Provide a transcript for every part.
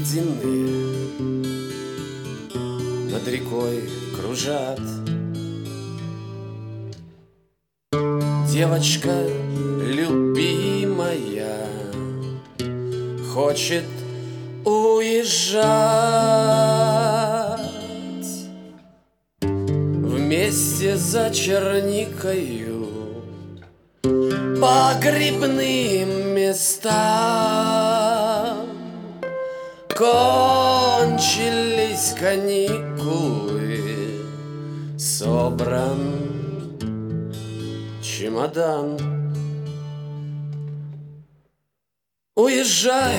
ледяные над рекой кружат. Девочка любимая хочет уезжать вместе за черникою по грибным местам. Кончились каникулы, собран чемодан. Уезжай,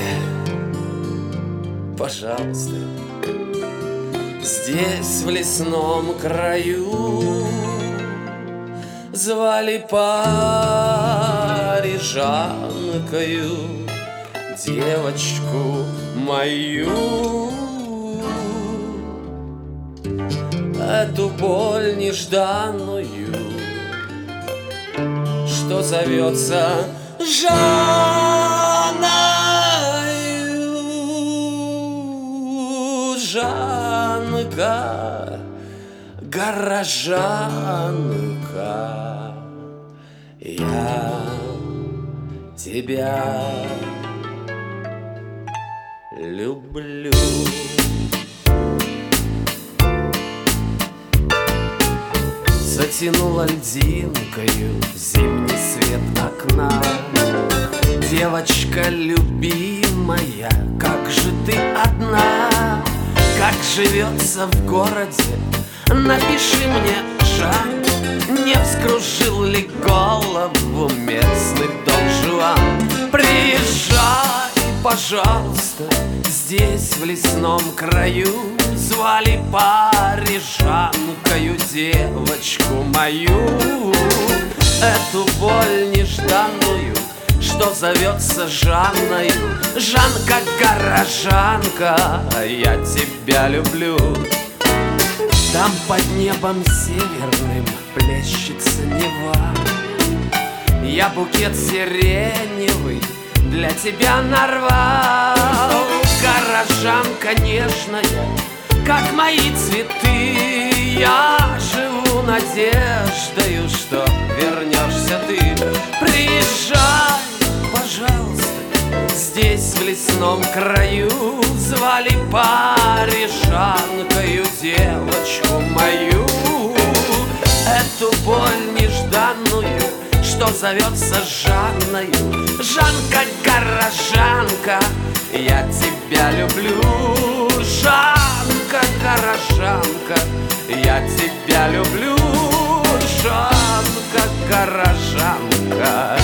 пожалуйста, здесь в лесном краю звали парижанкою девочку мою. Эту боль нежданную, что зовется Жанною. Жанка, горожанка, я тебя люблю. Затянула льдинкою зимний свет окна. Девочка любимая, как же ты одна? Как живется в городе? Напиши мне, Жан. Не вскружил ли голову местный Дон Жуан? Приезжай, пожалуйста, здесь в лесном краю звали парижанкою девочку мою. Эту боль нежданную, что зовется Жанною. Жанка, горожанка, я тебя люблю. Там под небом северным плещется Нева. Я букет сиреневый для тебя нарвал. Горожанка нежная, как мои цветы. Я живу надеждою, что вернешься ты. Приезжай, пожалуйста, здесь в лесном краю звали парижанкою девочку мою. Эту боль нежданную, что зовется Жанною. Жанка, горожанка, я тебя люблю. Жанка, горожанка, я тебя люблю. Жанка, горожанка,